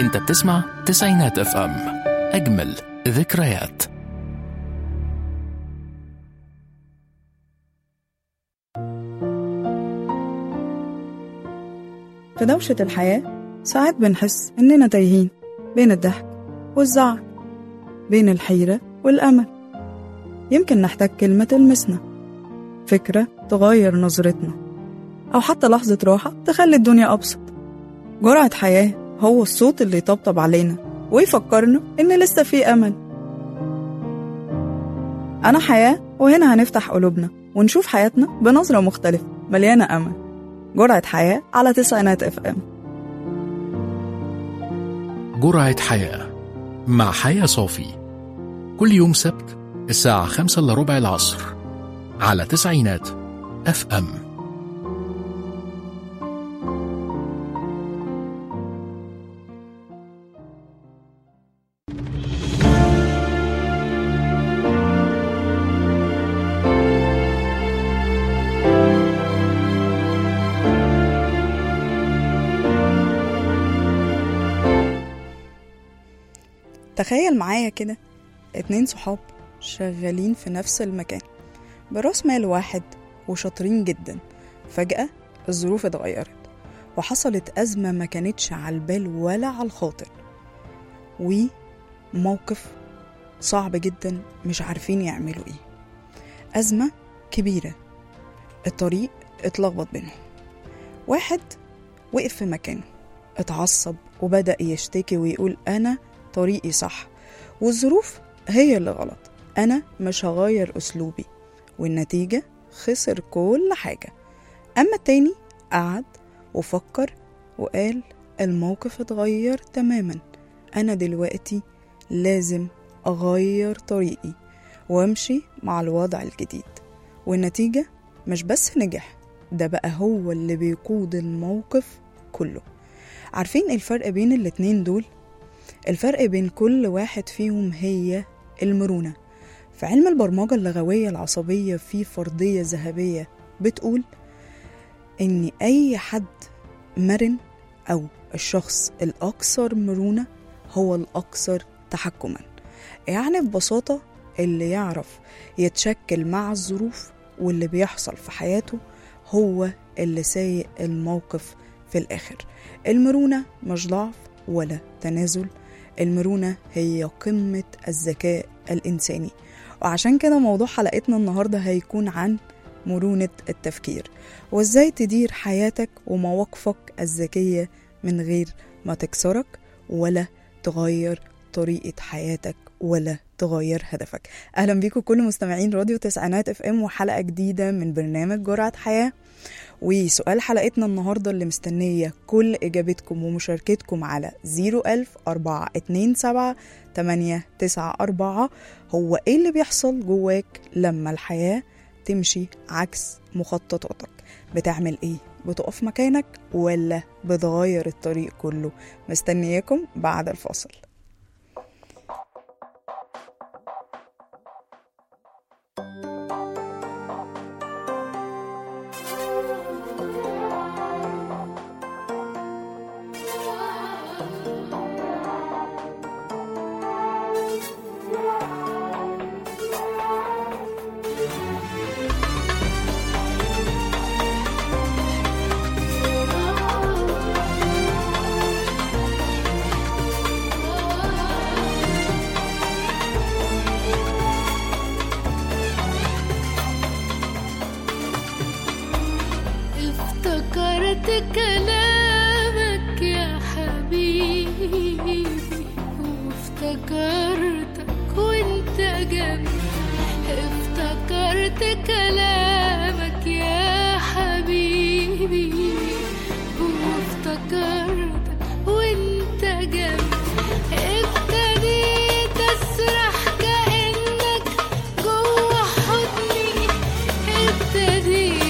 انت بتسمع تسعينات اف ام، اجمل ذكريات. في دوشة الحياة ساعات بنحس إننا تايهين بين الضحك والزعل، بين الحيرة والأمل. يمكن نحتاج كلمة تلمسنا، فكرة تغير نظرتنا، أو حتى لحظة راحة تخلي الدنيا أبسط. جرعة حياة هو الصوت اللي يطبطب علينا ويفكرنا إن لسه في أمل. أنا حياة، وهنا هنفتح قلوبنا ونشوف حياتنا بنظرة مختلفة مليانة أمل. جرعة حياة على تسعينات اف ام. جرعة حياة مع حياة صافي، كل يوم سبت الساعة 5:15 العصر على تسعينات اف ام. تخيل معايا كده 2 صحاب شغالين في نفس المكان براس مال واحد وشاطرين جدا. فجأة الظروف اتغيرت وحصلت أزمة ما كانتش على البال ولا على الخاطر، وموقف صعب جدا مش عارفين يعملوا ايه. أزمة كبيرة، الطريق اتلخبط بينهم. واحد وقف في مكانه، اتعصب وبدأ يشتكي ويقول أنا طريقي صح والظروف هي اللي غلط، أنا مش هغير أسلوبي، والنتيجة خسر كل حاجة. أما التاني قعد وفكر وقال الموقف اتغير تماما، أنا دلوقتي لازم أغير طريقي وامشي مع الوضع الجديد. والنتيجة مش بس نجح، ده بقى هو اللي بيقود الموقف كله. عارفين الفرق بين الاتنين دول؟ الفرق بين كل واحد فيهم هي المرونة. في علم البرمجة اللغوية العصبية في فرضية ذهبية بتقول إن أي حد مرن أو الشخص الأكثر مرونة هو الأكثر تحكما. يعني ببساطة اللي يعرف يتشكل مع الظروف واللي بيحصل في حياته هو اللي سايق الموقف في الآخر. المرونة مش ضعف ولا تنازل، المرونة هي قمة الذكاء الإنساني. وعشان كده موضوع حلقتنا النهاردة هيكون عن مرونة التفكير، وإزاي تدير حياتك ومواقفك الذكية من غير ما تكسرك ولا تغير طريقة حياتك ولا تغير هدفك. أهلا بيكم كل مستمعين راديو تسعينات اف ام وحلقة جديدة من برنامج جرعة حياة. وسؤال حلقتنا النهاردة اللي مستنية كل إجابتكم ومشاركتكم على 010427894 هو إيه اللي بيحصل جواك لما الحياة تمشي عكس مخططاتك؟ بتعمل إيه؟ بتقف مكانك ولا بتغير الطريق كله؟ مستنياكم بعد الفاصل. كلامك يا حبيبي وافتكرتك وانت جنبي، افتكرت كلامك يا حبيبي وافتكرتك وانت جنبي، ابتديت اسرح كأنك جوه حضني، ابتديت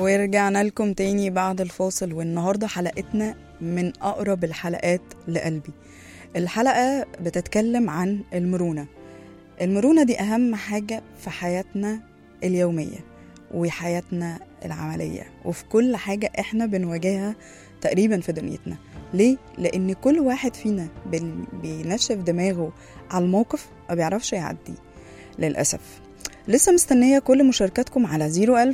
ورجعنا لكم تاني بعد الفاصل، والنهاردة حلقتنا من أقرب الحلقات لقلبي. الحلقة بتتكلم عن المرونة. المرونة دي أهم حاجة في حياتنا اليومية وحياتنا العملية وفي كل حاجة احنا بنواجهها تقريبا في دنيتنا. ليه؟ لأن كل واحد فينا بينشف دماغه على الموقف ما بيعرفش يعدي للأسف. لسه مستنية كل مشاركاتكم على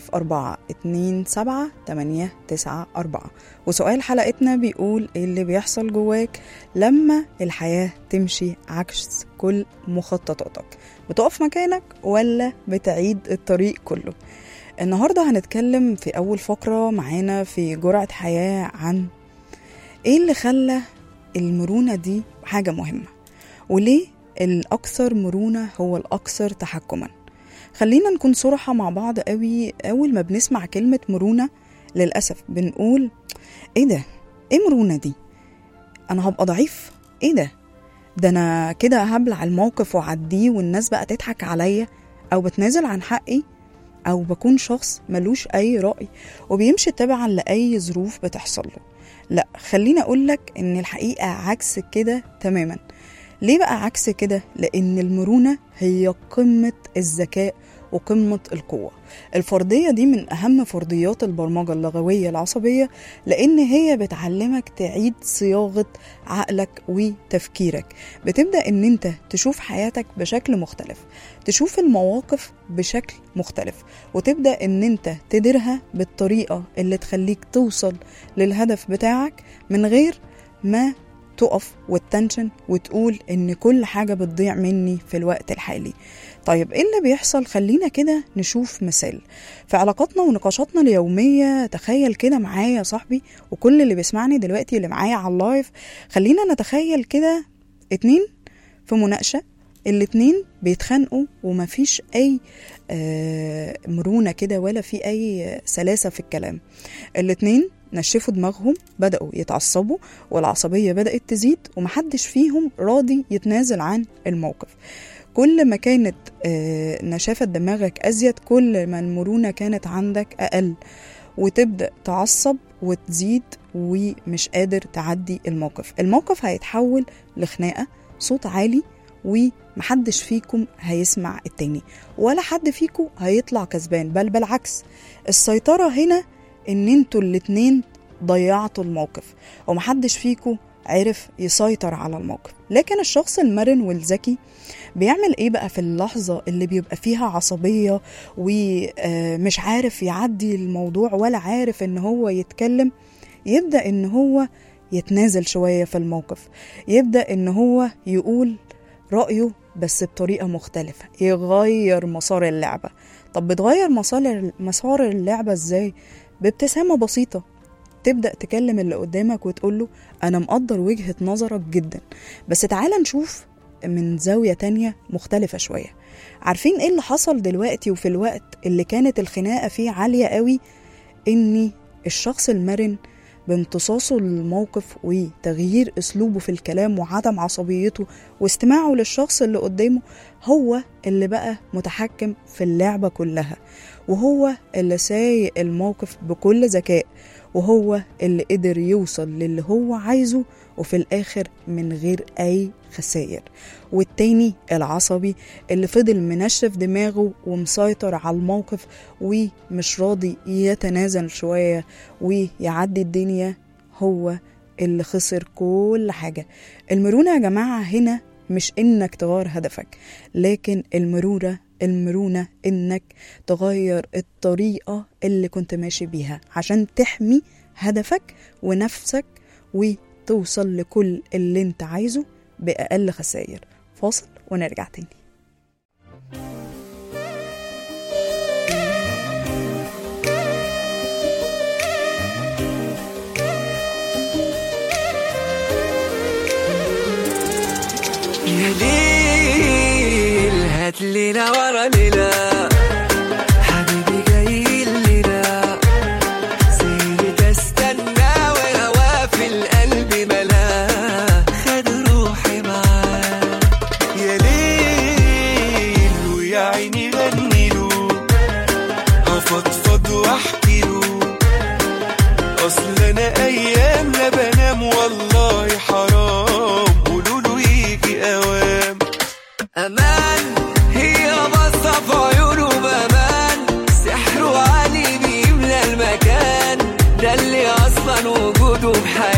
010427894. وسؤال حلقتنا بيقول ايه اللي بيحصل جواك لما الحياة تمشي عكس كل مخططاتك؟ بتقف مكانك ولا بتعيد الطريق كله؟ النهاردة هنتكلم في أول فقرة معانا في جرعة حياة عن ايه اللي خلى المرونة دي حاجة مهمة، وليه الأكثر مرونة هو الأكثر تحكما. خلينا نكون صراحة مع بعض قوي. أول ما بنسمع كلمة مرونة للأسف بنقول ايه ده؟ ايه مرونة دي؟ أنا هبقى ضعيف؟ ايه ده أنا كده هبلع الموقف وعديه والناس بقى تضحك عليا، أو بتنازل عن حقي، أو بكون شخص ملوش أي رأي وبيمشي تبعا لأي ظروف بتحصل له. لا، خلينا أقولك إن الحقيقة عكس كده تماما. ليه بقى عكس كده؟ لأن المرونة هي قمة الذكاء وقمة القوة. الفردية دي من أهم فرديات البرمجة اللغوية العصبية، لأن هي بتعلمك تعيد صياغة عقلك وتفكيرك. بتبدأ أن أنت تشوف حياتك بشكل مختلف، تشوف المواقف بشكل مختلف، وتبدأ أن أنت تديرها بالطريقة اللي تخليك توصل للهدف بتاعك من غير ما تقف والتنشن وتقول ان كل حاجة بتضيع مني في الوقت الحالي. طيب ايه اللي بيحصل؟ خلينا كده نشوف مثال في علاقاتنا ونقاشاتنا اليومية. تخيل كده معايا صاحبي وكل اللي بيسمعني دلوقتي اللي معايا على اللايف، خلينا نتخيل كده 2 في مناقشة، الاتنين بيتخانقوا ومفيش اي مرونة كده ولا في اي سلاسة في الكلام. الاتنين نشفوا دماغهم، بدأوا يتعصبوا والعصبية بدأت تزيد ومحدش فيهم راضي يتنازل عن الموقف. كل ما كانت نشافة دماغك أزيد كل ما المرونة كانت عندك أقل، وتبدأ تعصب وتزيد ومش قادر تعدي الموقف هيتحول لخناقة، صوت عالي، ومحدش فيكم هيسمع التاني ولا حد فيكم هيطلع كسبان، بل بالعكس. السيطرة هنا ان انتوا الاتنين ضيعتوا الموقف ومحدش فيكم عرف يسيطر على الموقف. لكن الشخص المرن والذكي بيعمل ايه بقى في اللحظة اللي بيبقى فيها عصبية ومش عارف يعدي الموضوع ولا عارف ان هو يتكلم؟ يبدأ ان هو يتنازل شوية في الموقف، يبدأ ان هو يقول رأيه بس بطريقة مختلفة، يغير مسار اللعبة. طب بتغير مسار اللعبة ازاي؟ بابتسامة بسيطة، تبدأ تكلم اللي قدامك وتقوله أنا مقدر وجهة نظرك جدا، بس تعالى نشوف من زاوية تانية مختلفة شوية. عارفين ايه اللي حصل دلوقتي وفي الوقت اللي كانت الخناقة فيه عالية قوي؟ إني الشخص المرن بامتصاصه للموقف وتغيير أسلوبه في الكلام وعدم عصبيته واستماعه للشخص اللي قدامه هو اللي بقى متحكم في اللعبة كلها، وهو اللي سايق الموقف بكل ذكاء، وهو اللي قدر يوصل للي هو عايزه وفي الآخر من غير أي خسائر. والتاني العصبي اللي فضل منشف دماغه ومسيطر على الموقف ومش راضي يتنازل شوية ويعدي الدنيا، هو اللي خسر كل حاجة. المرونة يا جماعة هنا مش إنك تغير هدفك، لكن المرونة إنك تغير الطريقة اللي كنت ماشي بيها عشان تحمي هدفك ونفسك وتوصل لكل اللي انت عايزه بأقل خسائر. فاصل ونرجع تاني. يا ليل هات ليلة ورا ليلة، حبيبي جاي لنا سيرت استنى وهوا في القلب ملا، خد روحي معاه. يا ليل ويا عيني غني له، هفضفض واحكي له وانا ايام لا بنام والله حرام، قولوله يجي اوام. امان هي بصة في عيونه بامان، سحره عالي بيملى المكان، ده اللي اصلا وجوده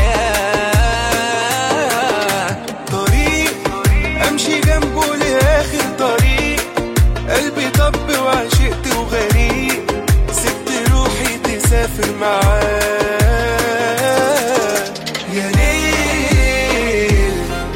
بحياة. طريق امشي جنبه لاخر طريق، قلبي طب وعشقت وغريق، سبت روحي تسافر معاه. يا ليل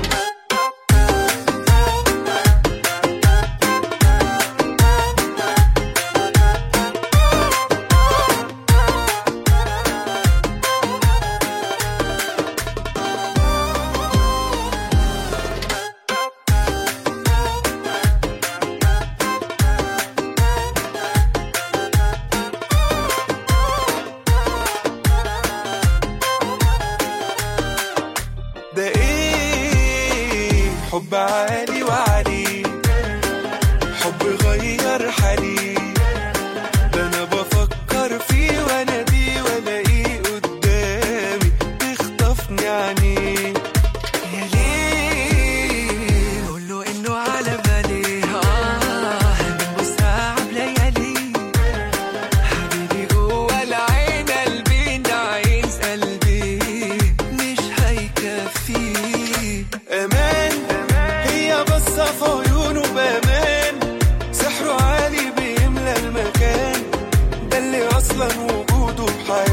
ده ايه حب عالي وعلي، حب غير حالي، ده انا بفكر فيه وانا دي والاقيه قدامي تخطفني عني. يا ليل قوله انه على بالي، من ساعة بليالي، حبيبي جوا العين قلبي نعيس قلبي مش هيكفيه. امان هي بصة في عيونه بامان، سحره عالي بيملى المكان، ده اللي اصلا وجوده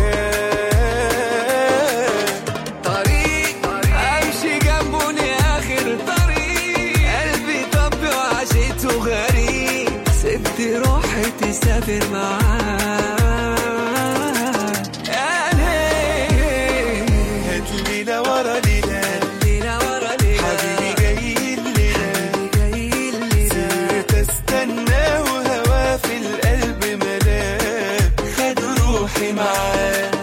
بحياة. طريق امشي جنبه لاخر طريق، قلبي طب وعشقته غريب، سبت روحي تسافر معاه. يا ليل هات ليلة ورا ليلة، ليلة ورا ليلة، حبيبي جاي الليلة، جاي الليلة، سرت استنى وهوا في القلب ملاه، خد روحي معاه.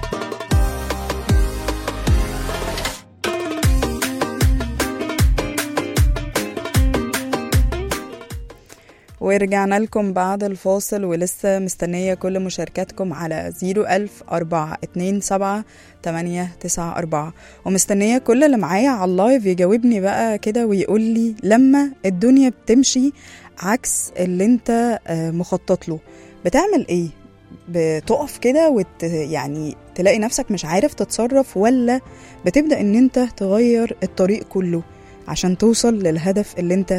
ورجعنا لكم بعد الفاصل، ولسه مستنية كل مشاركاتكم على 010427894، ومستنية كل اللي معايا على اللايف يجاوبني بقى كده ويقول لي لما الدنيا بتمشي عكس اللي انت مخطط له بتعمل ايه؟ بتقف كده يعني تلاقي نفسك مش عارف تتصرف، ولا بتبدأ ان انت تغير الطريق كله عشان توصل للهدف اللي انت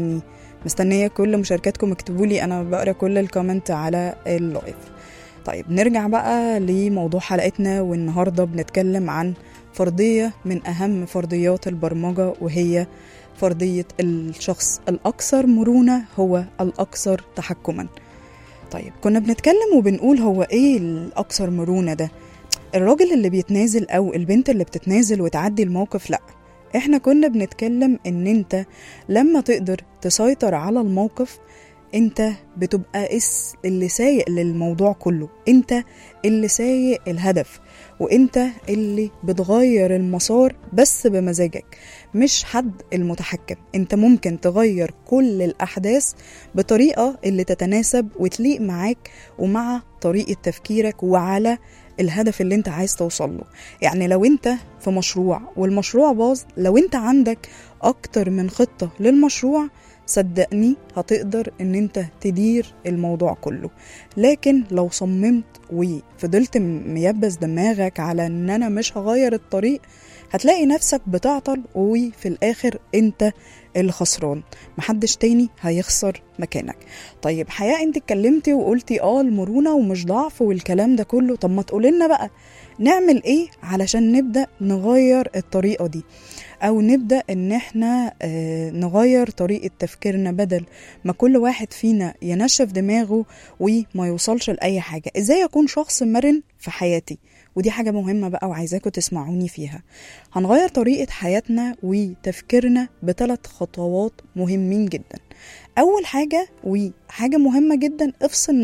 مستنية كل مشاركاتكم، اكتبوا لي، انا بقرا كل الكومنت على اللايف. طيب نرجع بقى لموضوع حلقتنا، والنهارده بنتكلم عن فرضية من اهم فرضيات البرمجة، وهي فرضية الشخص الاكثر مرونة هو الاكثر تحكما. طيب كنا بنتكلم وبنقول هو ايه الاكثر مرونة ده؟ الراجل اللي بيتنازل او البنت اللي بتتنازل وتعدي الموقف؟ لا، احنا كنا بنتكلم ان انت لما تقدر تسيطر على الموقف انت بتبقى اللي سايق للموضوع كله، انت اللي سايق الهدف، وانت اللي بتغير المسار بس بمزاجك، مش حد المتحكم. انت ممكن تغير كل الأحداث بطريقة اللي تتناسب وتليق معاك ومع طريقة تفكيرك وعلى الهدف اللي انت عايز توصل له. يعني لو انت في مشروع والمشروع باظ، لو انت عندك اكتر من خطة للمشروع، صدقني هتقدر ان انت تدير الموضوع كله. لكن لو صممت وفضلت ميبس دماغك على ان انا مش هغير الطريق، هتلاقي نفسك بتعطل، وفي الاخر انت الخسران، محدش تاني هيخسر مكانك. طيب حياة، انت اتكلمتي وقلتي المرونة ومش ضعف والكلام ده كله، طب ما تقولنا بقى نعمل ايه علشان نبدأ نغير الطريقة دي، او نبدأ ان احنا نغير طريقة تفكيرنا، بدل ما كل واحد فينا ينشف دماغه وما يوصلش لأي حاجة. ازاي اكون شخص مرن في حياتي؟ ودي حاجة مهمة بقى وعايزاكم تسمعوني فيها. هنغير طريقة حياتنا وتفكيرنا ب3 خطوات مهمين جدا. اول حاجة وحاجة مهمة جدا، افصل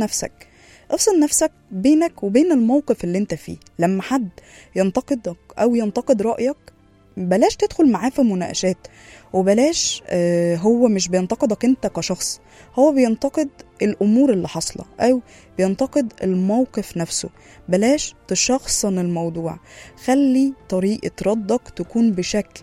نفسك بينك وبين الموقف اللي انت فيه. لما حد ينتقدك او ينتقد رأيك، بلاش تدخل معاه في مناقشات، وبلاش هو مش بينتقدك انت كشخص، هو بينتقد الامور اللي حاصله او بينتقد الموقف نفسه. بلاش تشخصن الموضوع، خلي طريقه ردك تكون بشكل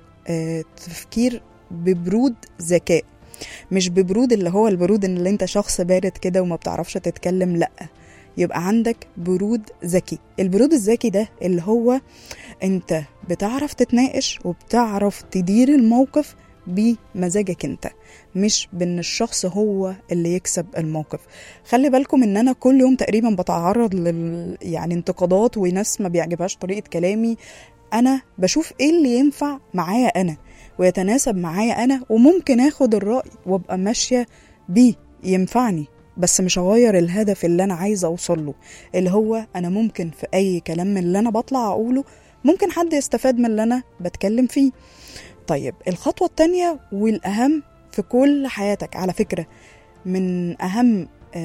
تفكير ببرود ذكاء، مش ببرود اللي هو البرود ان اللي انت شخص بارد كده وما بتعرفش تتكلم، لا، يبقى عندك برود ذكي. البرود الذكي ده اللي هو انت بتعرف تتناقش وبتعرف تدير الموقف بمزاجك انت، مش بان الشخص هو اللي يكسب الموقف. خلي بالكم ان انا كل يوم تقريبا بتعرض يعني انتقادات وناس ما بيعجبهاش طريقة كلامي. انا بشوف ايه اللي ينفع معايا انا ويتناسب معايا انا، وممكن اخد الرأي وابقى ماشية بيه ينفعني، بس مش هغير الهدف اللي انا عايزة اوصله، اللي هو انا ممكن في اي كلام من اللي انا بطلع اقوله ممكن حد يستفاد من اللي انا بتكلم فيه. طيب الخطوة التانية والأهم في كل حياتك، على فكرة من أهم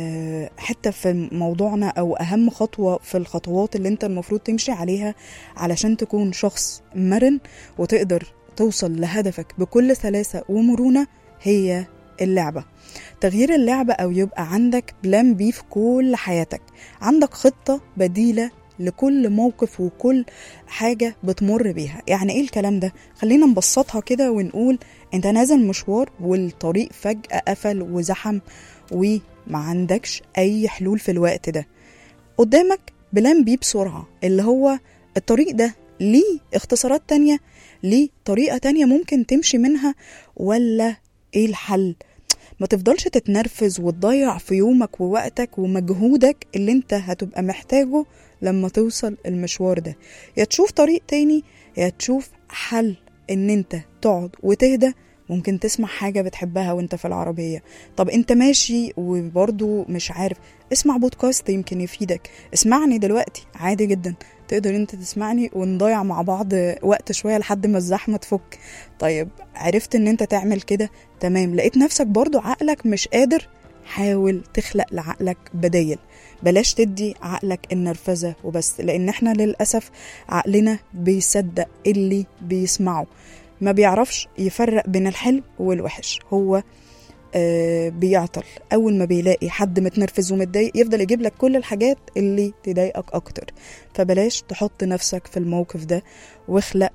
حتة في موضوعنا أو أهم خطوة في الخطوات اللي انت المفروض تمشي عليها علشان تكون شخص مرن وتقدر توصل لهدفك بكل سلاسة ومرونة، هي اللعبة. تغيير اللعبة أو يبقى عندك بلان بي في كل حياتك، عندك خطة بديلة لكل موقف وكل حاجة بتمر بيها. يعني ايه الكلام ده؟ خلينا نبسطها كده ونقول انت نازل مشوار والطريق فجأة قفل وزحم وما عندكش اي حلول في الوقت ده، قدامك بلان بي بسرعة، اللي هو الطريق ده ليه اختصارات تانية، ليه طريقة تانية ممكن تمشي منها، ولا ايه الحل؟ ما تفضلش تتنرفز وتضيع في يومك ووقتك ومجهودك اللي انت هتبقى محتاجه لما توصل المشوار ده. يا تشوف طريق تاني، يا تشوف حل ان انت تقعد وتهدى. ممكن تسمع حاجة بتحبها وانت في العربية، طب انت ماشي وبرضو مش عارف، اسمع بودكاست يمكن يفيدك، اسمعني دلوقتي عادي جدا، تقدر انت تسمعني ونضيع مع بعض وقت شوية لحد ما الزحمة تفك. طيب عرفت ان انت تعمل كده، تمام، لقيت نفسك برضو عقلك مش قادر، حاول تخلق لعقلك بدايل. بلاش تدي عقلك النرفزة وبس، لان احنا للأسف عقلنا بيصدق اللي بيسمعه، ما بيعرفش يفرق بين الحلو والوحش. هو بيعطل أول ما بيلاقي حد متنرفز ومتضايق، يفضل يجيب لك كل الحاجات اللي تضايقك أكتر. فبلاش تحط نفسك في الموقف ده، واخلق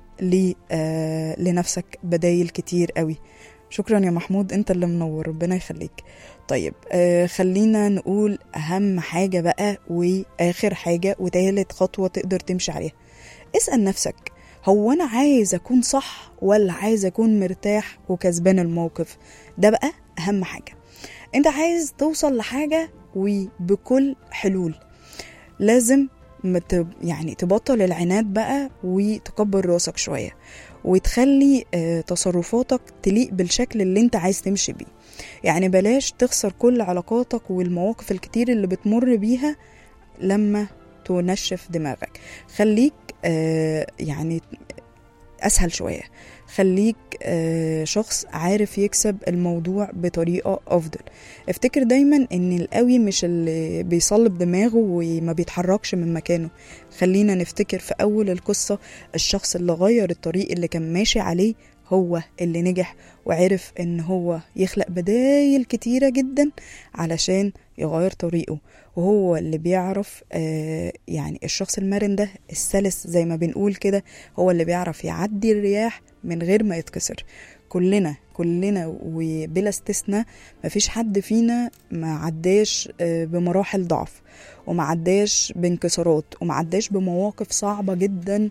لنفسك بدايل كتير قوي. شكرا يا محمود، انت اللي منور، ربنا يخليك. طيب خلينا نقول أهم حاجة بقى وآخر حاجة وتالت خطوة تقدر تمشي عليها. اسأل نفسك، هو أنا عايز أكون صح ولا عايز أكون مرتاح وكسبان الموقف؟ ده بقى أهم حاجة. أنت عايز توصل لحاجة وبكل حلول، لازم يعني تبطل العناد بقى وتكبر راسك شوية، وتخلي تصرفاتك تليق بالشكل اللي انت عايز تمشي بيه. يعني بلاش تخسر كل علاقاتك والمواقف الكتير اللي بتمر بيها لما تنشف دماغك. خليك يعني أسهل شوية، خليك شخص عارف يكسب الموضوع بطريقة أفضل. افتكر دايما ان القوي مش اللي بيصلب دماغه وما بيتحركش من مكانه. خلينا نفتكر في أول القصة، الشخص اللي غير الطريق اللي كان ماشي عليه هو اللي نجح، وعرف ان هو يخلق بدايل كتيرة جدا علشان يغير طريقه. وهو اللي بيعرف يعني الشخص المرن ده السلس زي ما بنقول كده، هو اللي بيعرف يعدي الرياح من غير ما يتكسر. كلنا وبلا استثناء مفيش حد فينا ما عداش بمراحل ضعف، وما عداش بانكسارات، وما عداش بمواقف صعبة جدا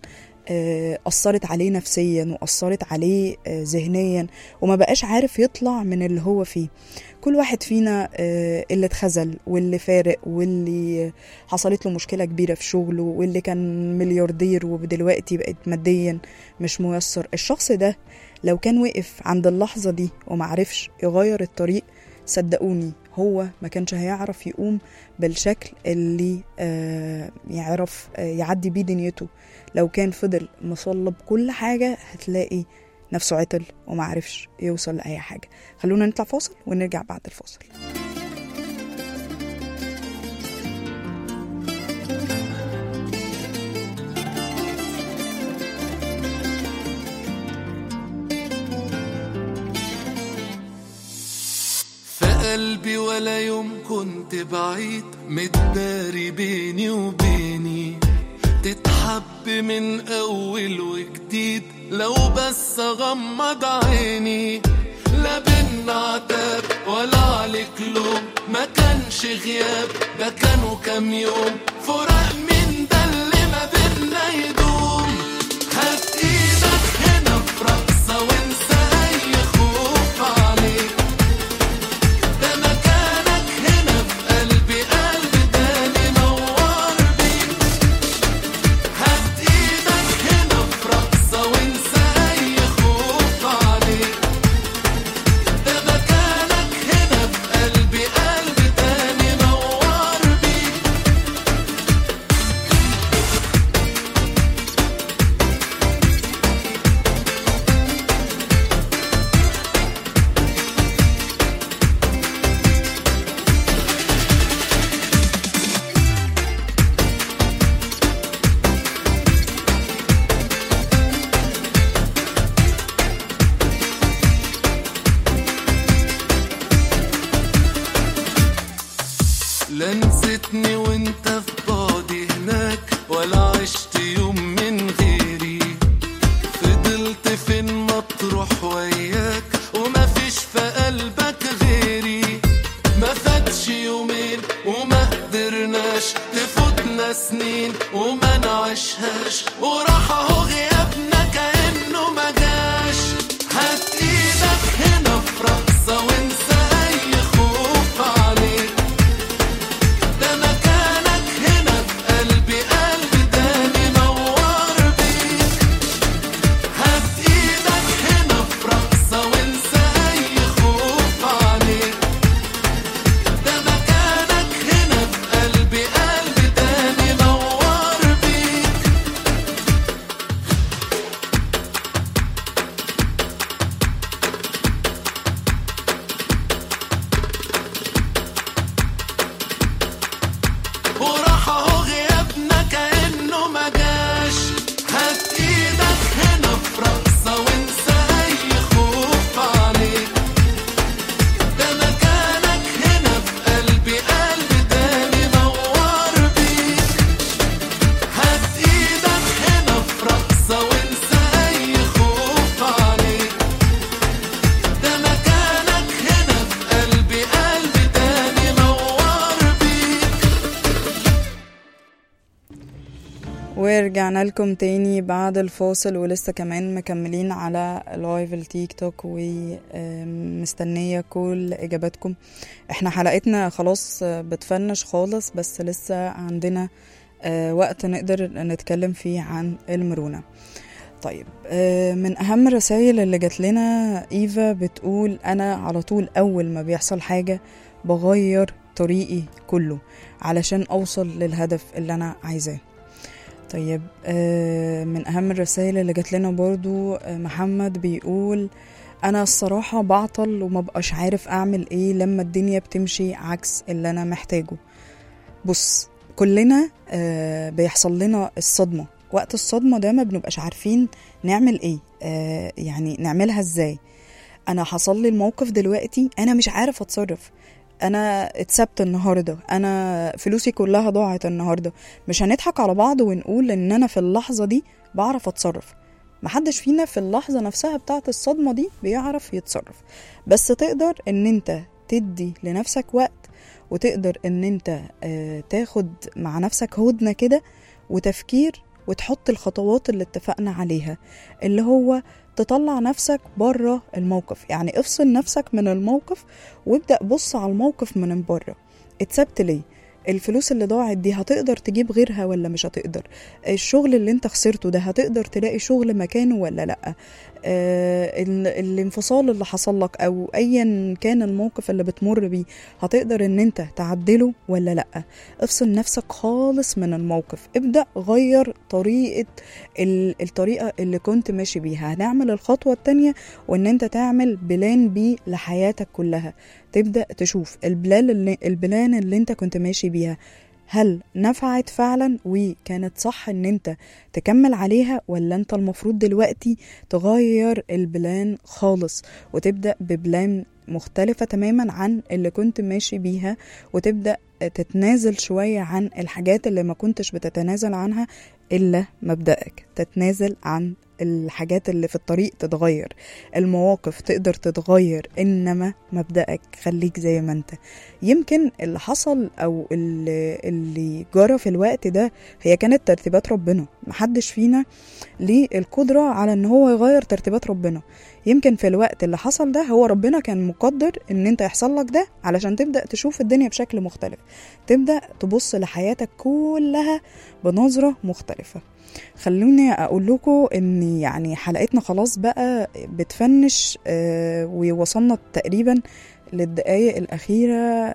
أثرت عليه نفسيا وأثرت عليه ذهنيا، وما بقاش عارف يطلع من اللي هو فيه. كل واحد فينا اللي اتخذل واللي فارق واللي حصلت له مشكلة كبيرة في شغله واللي كان ملياردير ودلوقتي بقت ماديا مش ميسر. الشخص ده لو كان وقف عند اللحظة دي ومعرفش يغير الطريق، صدقوني هو ما كانش هيعرف يقوم بالشكل اللي يعرف يعدي بيه دنيته. لو كان فضل مصلب كل حاجة هتلاقي نفسه عطل ومعرفش يوصل لأي حاجة. خلونا نطلع فاصل ونرجع بعد الفاصل. قلبي ولا يوم كنت بعيد، متداري بيني وبيني، تتحب من أول وجديد لو بس أغمض عيني. لا بينا عتاب ولا عليك لوم، ما كانش غياب ده كانوا كام يوم، فراق من ده اللي ما بينا يدوم. هات ايدك هنا في رقصة وانسى اي خوف عليك، ده مكانك هنا في قلبي، قلبي تاني نور بيك. هات ايدك هنا في رقصة وانسى اي خوف عليك، ده مكانك هنا في قلبي، قلبي تاني نور بيك. لا نسيتني وانت في بعدي هناك، ولا عشت يوم من غيري، فضلت فين ما تروح وياك، وما فيش في قلبك غيري. ما فاتش يومين وما قدرناش، تفوتنا سنين وما نعيشهاش، وراح اهو غيابنا كأنه ما جاش. هات ايدك هنا في رقصة وانسى اي خوف عليك، ده مكانك هنا في قلبي، قلبي تاني نور بيك. هات ايدك هنا في رقصة وانسى اي خوف عليك، ده مكانك هنا في قلبي، قلبي تاني نور بيك. وراح اهو غيابنا كأنه ما جاش. هات ايدك هنا في رقصة وانسى اي خوف عليك، ده مكانك هنا في قلبي، قلبي تاني نور بيك. هات ايدك هنا في رقصة وانسى اي خوف عليك، ده مكانك هنا في قلبي، قلبي تاني نور بيك. ورجعنا لكم تاني بعد الفاصل، ولسه كمان مكملين على لايف التيك توك ومستنية كل إجاباتكم. احنا حلقتنا خلاص بتفنش خالص، بس لسه عندنا وقت نقدر نتكلم فيه عن المرونة. طيب، من أهم الرسائل اللي جات لنا إيفا بتقول أنا على طول أول ما بيحصل حاجة بغير طريقي كله علشان أوصل للهدف اللي أنا عايزاه. طيب، من أهم الرسائل اللي جات لنا برضو محمد بيقول أنا الصراحة بعطل وما بقاش عارف أعمل إيه لما الدنيا بتمشي عكس اللي أنا محتاجه. بص، كلنا بيحصل لنا الصدمة، وقت الصدمة ده ما بنبقاش عارفين نعمل إيه، يعني نعملها إزاي. أنا حصل لي الموقف دلوقتي، أنا مش عارف أتصرف، انا اتسبت النهارده، انا فلوسي كلها ضاعت النهارده. مش هنضحك على بعض ونقول ان انا في اللحظه دي بعرف اتصرف. محدش فينا في اللحظه نفسها بتاعت الصدمه دي بيعرف يتصرف، بس تقدر ان انت تدي لنفسك وقت، وتقدر ان انت تاخد مع نفسك هدنه كده وتفكير، وتحط الخطوات اللي اتفقنا عليها، اللي هو تطلع نفسك بره الموقف. يعني افصل نفسك من الموقف وابدأ بص على الموقف من بره. اتسبت ليه؟ الفلوس اللي ضاعت دي هتقدر تجيب غيرها ولا مش هتقدر؟ الشغل اللي انت خسرته ده هتقدر تلاقي شغل مكانه ولا لأ؟ الانفصال اللي حصل لك او ايا كان الموقف اللي بتمر بيه هتقدر ان انت تعدله ولا لأ؟ افصل نفسك خالص من الموقف، ابدأ غير الطريقة اللي كنت ماشي بيها. هنعمل الخطوة التانية، وان انت تعمل بلان بي لحياتك كلها. تبدأ تشوف البلان اللي انت كنت ماشي بيها هل نفعت فعلا وكانت صح ان انت تكمل عليها، ولا انت المفروض دلوقتي تغير البلان خالص وتبدأ ببلان مختلفة تماما عن اللي كنت ماشي بيها، وتبدأ تتنازل شوية عن الحاجات اللي ما كنتش بتتنازل عنها إلا مبدأك. تتنازل عن الحاجات اللي في الطريق تتغير، المواقف تقدر تتغير، إنما مبدأك خليك زي ما انت. يمكن اللي حصل أو اللي جرى في الوقت ده هي كانت ترتيبات ربنا. محدش فينا ليه القدرة على ان هو يغير ترتيبات ربنا. يمكن في الوقت اللي حصل ده هو ربنا كان مقدر ان انت يحصل لك ده علشان تبدأ تشوف الدنيا بشكل مختلف، تبدأ تبص لحياتك كلها بنظرة مختلفة. خلوني اقول لكم ان يعني حلقتنا خلاص بقى بتفنش، ووصلنا تقريبا للدقايق الأخيرة.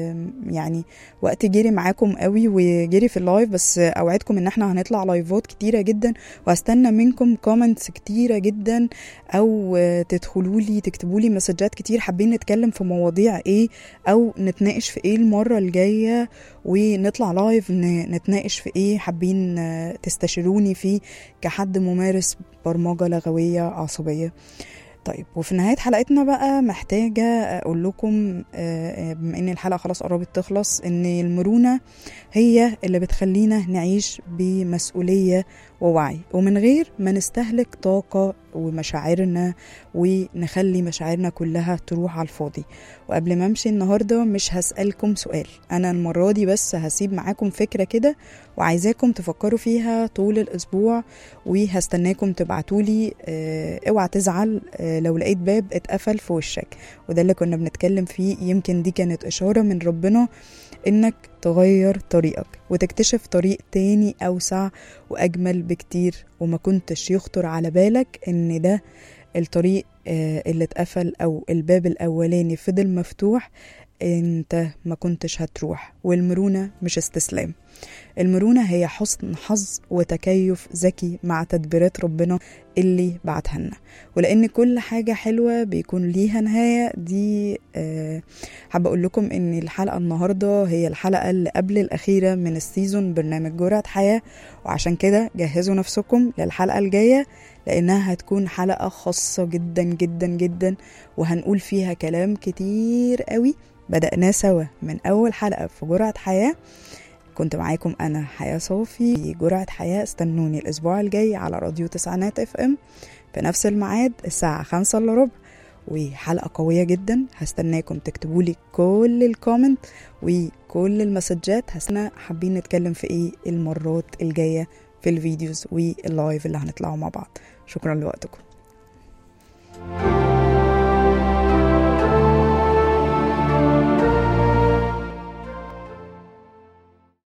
يعني وقت جري معاكم قوي وجري في اللايف، بس أوعدكم ان احنا هنطلع لايفات كتيرة جدا، وهستنى منكم كومنتس كتيرة جدا، او تدخلولي تكتبولي مسجات كتير حابين نتكلم في مواضيع ايه او نتناقش في ايه المرة الجاية، ونطلع لايف نتناقش في ايه حابين تستشيروني فيه كحد ممارس برمجة لغوية عصبية. طيب، وفي نهاية حلقتنا بقى محتاجة أقول لكم بما إن الحلقة خلاص قربت تخلص، إن المرونة هي اللي بتخلينا نعيش بمسؤولية ووعي، ومن غير ما نستهلك طاقة ومشاعرنا ونخلي مشاعرنا كلها تروح على الفاضي. وقبل ما امشي النهاردة مش هسألكم سؤال، أنا المرة دي بس هسيب معاكم فكرة كده وعايزاكم تفكروا فيها طول الأسبوع، وهستناكم تبعتولي. اوعى تزعل لو لقيت باب اتقفل في وشك، وده اللي كنا بنتكلم فيه. يمكن دي كانت إشارة من ربنا إنك تغير طريقك وتكتشف طريق تاني أوسع وأجمل بكتير، وما كنتش يخطر على بالك إن ده الطريق اللي اتقفل أو الباب الأولاني فضل مفتوح، انت ما كنتش هتروح. والمرونة مش استسلام، المرونة هي حسن حظ وتكيف ذكي مع تدبيرات ربنا اللي بعتها لنا. ولأن كل حاجة حلوة بيكون ليها نهاية. دي حابة أقول لكم إن الحلقة النهاردة هي الحلقة اللي قبل الأخيرة من السيزون برنامج جرعة حياة، وعشان كده جهزوا نفسكم للحلقة الجاية، لأنها هتكون حلقة خاصة جدا جدا جدا، وهنقول فيها كلام كتير قوي بدأناه سوا من أول حلقة في جرعة حياة. كنت معاكم أنا حياة صوفي في جرعة حياة. استنوني الأسبوع الجاي على راديو تسعينات FM في نفس الميعاد الساعة 5:15، وحلقة قوية جدا. هستناكم تكتبولي كل الكومنت وكل المسجات، هستنى حابين نتكلم في ايه المرات الجاية في الفيديوز واللايف اللي هنطلعوا مع بعض. شكرا لوقتكم.